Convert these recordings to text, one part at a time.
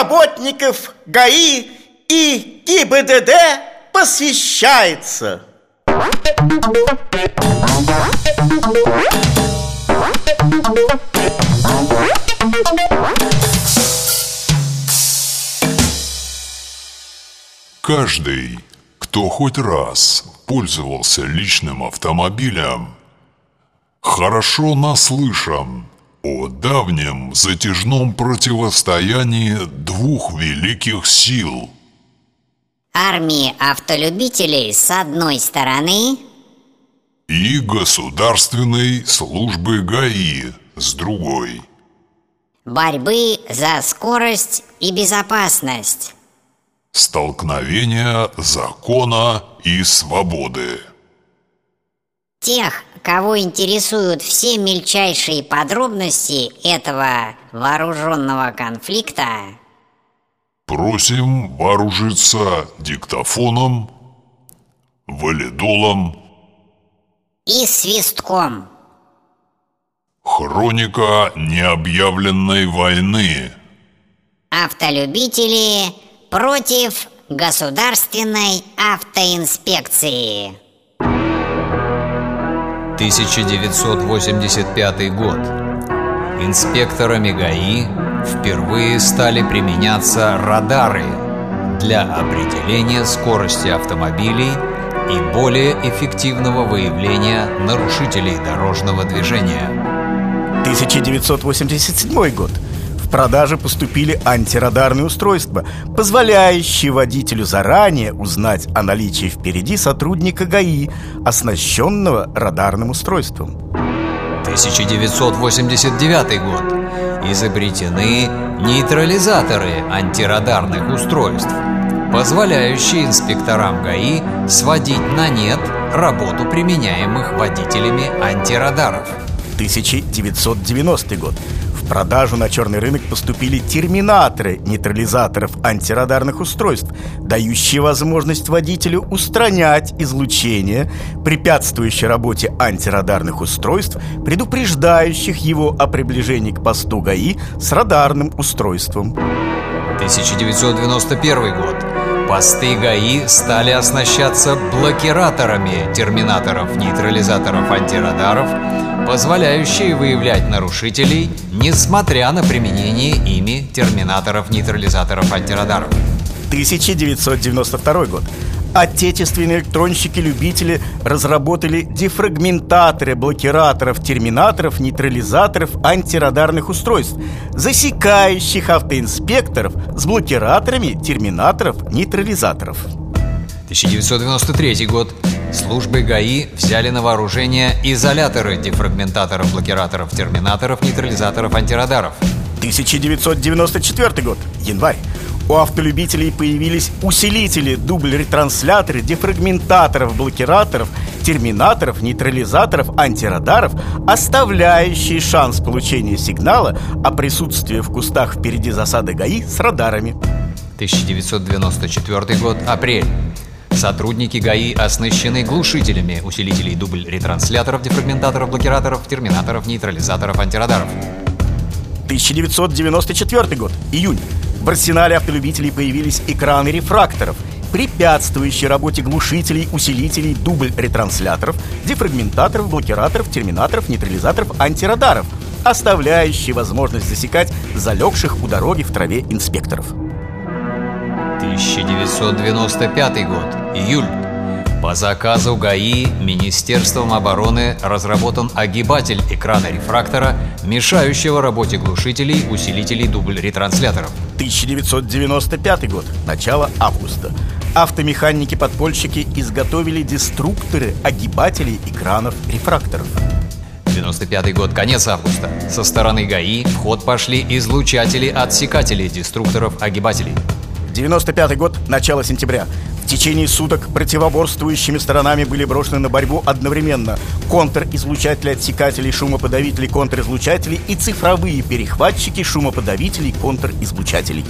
работников ГАИ и ГИБДД посвящается. Каждый, кто хоть раз пользовался личным автомобилем, хорошо наслышан о давнем затяжном противостоянии двух великих сил: армии автолюбителей с одной стороны и государственной службы ГАИ с другой. борьбы за скорость и безопасность, Столкновения закона и свободы. тех, кого интересуют все мельчайшие подробности этого вооруженного конфликта, Просим вооружиться диктофоном, валидолом. и свистком. Хроника необъявленной войны. Автолюбители против государственной автоинспекции. 1985 год. Инспекторами ГАИ впервые стали применяться радары для определения скорости автомобилей и более эффективного выявления нарушителей дорожного движения. 1987 год. В продажу поступили антирадарные устройства, позволяющие водителю заранее узнать о наличии впереди сотрудника ГАИ, оснащенного радарным устройством. 1989 год. Изобретены нейтрализаторы антирадарных устройств, позволяющие инспекторам ГАИ сводить на нет работу применяемых водителями антирадаров. 1990 год. В продажу на черный рынок поступили терминаторы нейтрализаторов антирадарных устройств, дающие возможность водителю устранять излучение, препятствующее работе антирадарных устройств, предупреждающих его о приближении к посту ГАИ с радарным устройством. 1991 год. Посты ГАИ стали оснащаться блокираторами терминаторов нейтрализаторов антирадаров, позволяющие выявлять нарушителей, несмотря на применение ими терминаторов нейтрализаторов антирадаров. 1992 год. Отечественные электронщики-любители разработали дефрагментаторы блокираторов терминаторов, нейтрализаторов антирадарных устройств, засекающих автоинспекторов с блокираторами терминаторов, нейтрализаторов. 1993 год. Службы ГАИ взяли на вооружение изоляторы дефрагментаторов блокираторов терминаторов, нейтрализаторов антирадаров. 1994 год. Январь. У автолюбителей появились усилители, дубль-ретрансляторы, дефрагментаторов, блокираторов, терминаторов, нейтрализаторов, антирадаров, оставляющие шанс получения сигнала о присутствии в кустах впереди засады ГАИ с радарами. 1994 год. Апрель. Сотрудники ГАИ оснащены глушителями усилителей дубль-ретрансляторов, дефрагментаторов, блокираторов, терминаторов, нейтрализаторов, антирадаров. 1994 год. Июнь. В арсенале автолюбителей появились экраны рефракторов, препятствующие работе глушителей, усилителей, дубль-ретрансляторов, дефрагментаторов, блокираторов, терминаторов, нейтрализаторов, антирадаров, оставляющие возможность засекать залегших у дороги в траве инспекторов. 1995 год. Июль. По заказу ГАИ Министерством обороны разработан огибатель экрана рефрактора, мешающего работе глушителей, усилителей дубль-ретрансляторов. 1995 год. Начало августа. Автомеханики-подпольщики изготовили деструкторы огибателей экранов рефракторов. 95 год. Конец августа. Со стороны ГАИ в ход пошли излучатели-отсекатели деструкторов огибателей. 95 год. Начало сентября. В течение суток противоборствующими сторонами были брошены на борьбу одновременно контризлучатели-отсекателей, шумоподавители, контризлучатели и цифровые перехватчики шумоподавителей, контризлучателей.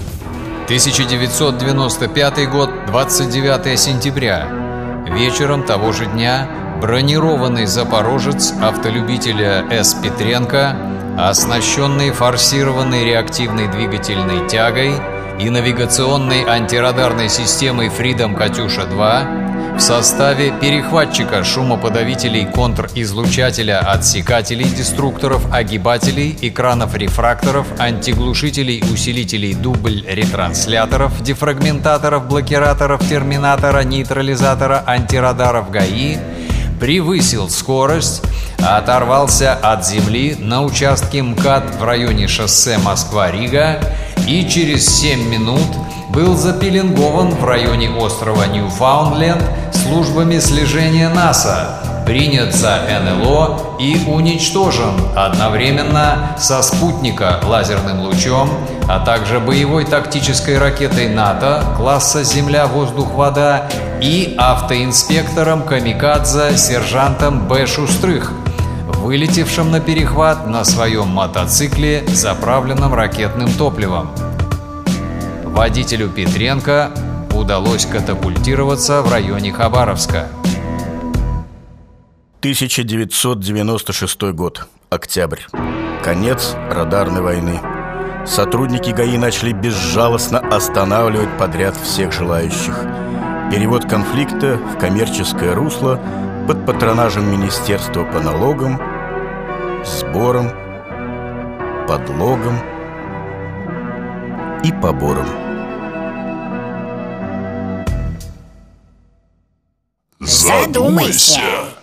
1995 год, 29 сентября. Вечером того же дня бронированный запорожец автолюбителя С. Петренко, оснащенный форсированной реактивной двигательной тягой и навигационной антирадарной системой Freedom Katyusha-2 в составе перехватчика шумоподавителей контризлучателя, отсекателей, деструкторов, огибателей, экранов рефракторов, антиглушителей, усилителей дубль ретрансляторов, дефрагментаторов, блокираторов, терминатора, нейтрализатора, антирадаров ГАИ превысил скорость, оторвался от земли на участке МКАД в районе шоссе Москва-Рига и через 7 минут был запеленгован в районе острова Ньюфаундленд службами слежения НАСА, принят за НЛО и уничтожен одновременно со спутника лазерным лучом, а также боевой тактической ракетой НАТО класса «Земля-воздух-вода» и автоинспектором «Камикадзе» сержантом Б. Шустрых, вылетевшим на перехват на своем мотоцикле, заправленном ракетным топливом. Водителю Петренко удалось катапультироваться в районе Хабаровска. 1996 год. Октябрь. Конец радарной войны. Сотрудники ГАИ начали безжалостно останавливать подряд всех желающих. Перевод конфликта в коммерческое русло под патронажем Министерства по налогам, сборам, подлогам и поборам. Задумайся.